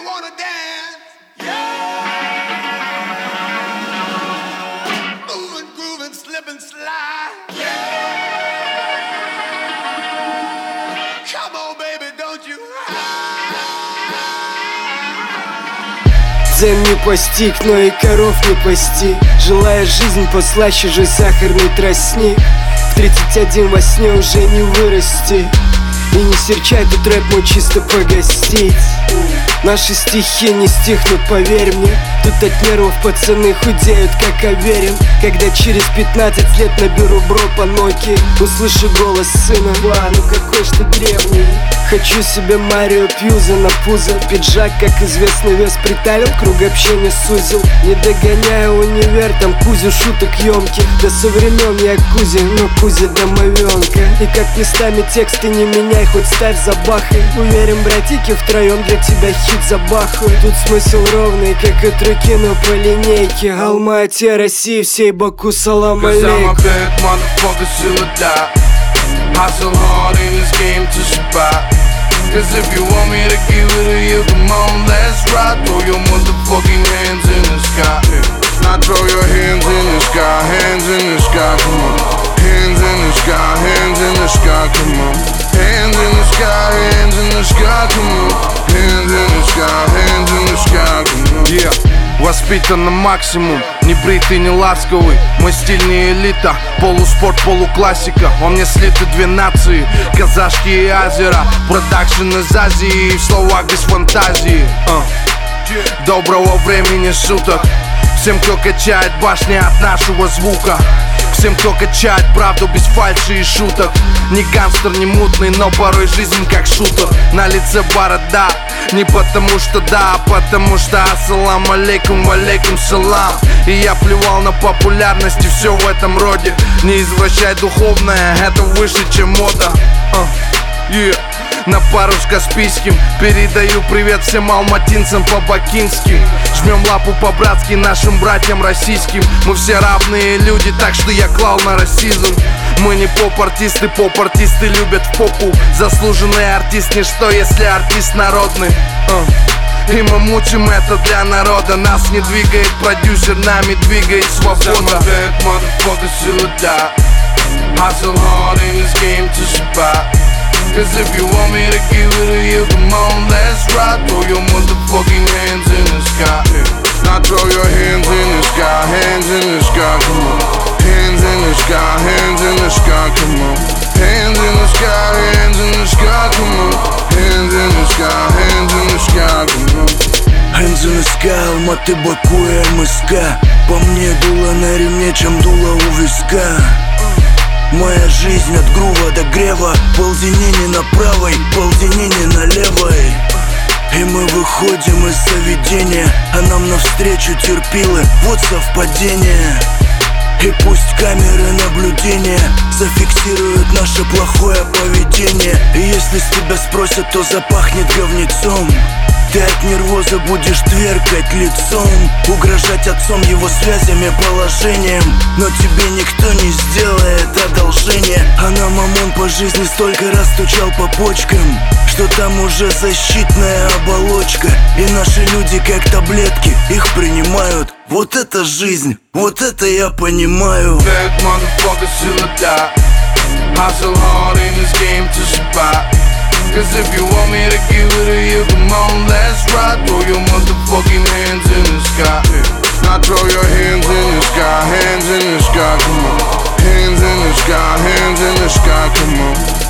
wanna dance? Yeah. Moving, grooving, slip and slide. Yeah. Come on, baby, don't you Дзен не постиг, но и коров не пасти. Желая жизнь послаще же сахарный тростник. В 31 во сне уже не вырасти. И не серчай, тут рэп мой чисто погостить. Наши стихи не стихнут, поверь мне. Тут от нервов пацаны худеют, как Аверин. Когда через 15 лет наберу бро по Nokia, услышу голос сына: «Ва, ну какой ж ты древний». Хочу себе Марио Пьюза на пузо. Пиджак, как известно, вес приталил, круг общения сузил. Не догоняю универ, там Кузю шуток ёмких. Да со времен я Кузи, но Кузя домовенка. И как местами тексты не меняй, хоть ставь забахай. Уверен, братики, втроем для тебя хит забахают. Тут смысл ровный, как от руки, но по линейке. Алма-Ате, России, всей Баку, салам алейкум. Hustle hard in this game to survive. Cause if you want me to give it to you, come on, let's ride. Throw your motherfucking hands in the sky. Now throw your hands in the sky, hands in the sky, come on. Hands in the sky, hands in the sky, come on. Hands in the sky, hands in the sky, come on. Hands in the sky, hands in the sky, come on. Yeah. Воспитан на максимум, не бритый, не ласковый. Мой стиль не элита, полуспорт, полуклассика. Во мне слиты две нации, казашки и азера. Продакшн из Азии, в словах без фантазии. Доброго времени суток всем, кто качает башни от нашего звука. Всем, кто качает правду без фальши и шуток. Не гангстер, не мутный, но порой жизнь как шутер. На лице борода, не потому что да, а потому что ассалам алейкум, валейкум салам. И я плевал на популярность и все в этом роде. Не извращай духовное, это выше, чем мода. На пару с Каспийским передаю привет всем алматинцам по-бакински. Жмем лапу по-братски нашим братьям российским. Мы все равные люди, так что я клал на расизм. Мы не поп-артисты, поп-артисты любят в попу. Заслуженный артист ничто, если артист народный. И мы мучим это для народа. Нас не двигает продюсер, нами двигает свобода. Hustle hard in this game to survive. Cause if you want me to give it to you, come on, let's ride. Throw your motherfucking hands in the sky. Now throw your hands in the sky, hands in the sky, come on. Hands in the sky, hands in the sky, come on. Hands in the sky, hands in the sky, come on. Hands in the sky, hands in the sky, come on. Hands in the sky, Алматы, Баку и МСК. По мне дуло на ремне, чем дуло у виска. Моя жизнь от грува до грева. Полденение на правой, полденение на левой. И мы выходим из заведения, а нам навстречу терпилы. Вот совпадение. И пусть камеры наблюдения зафиксируют наше плохое поведение. И если с тебя спросят, то запахнет говнецом. Ты от нервоза будешь тверкать лицом, угрожать отцом, его связями, положением. Но тебе никто не сделает одолжение. А нам ОМОН по жизни столько раз стучал по почкам, что там уже защитная оболочка. И наши люди как таблетки, их принимают. Вот это жизнь, вот это я понимаю. Cause if you want me to give it to you, come on, let's ride. Throw your motherfucking hands in the sky. Now throw your hands in the sky, hands in the sky, come on. Hands in the sky, hands in the sky, come on.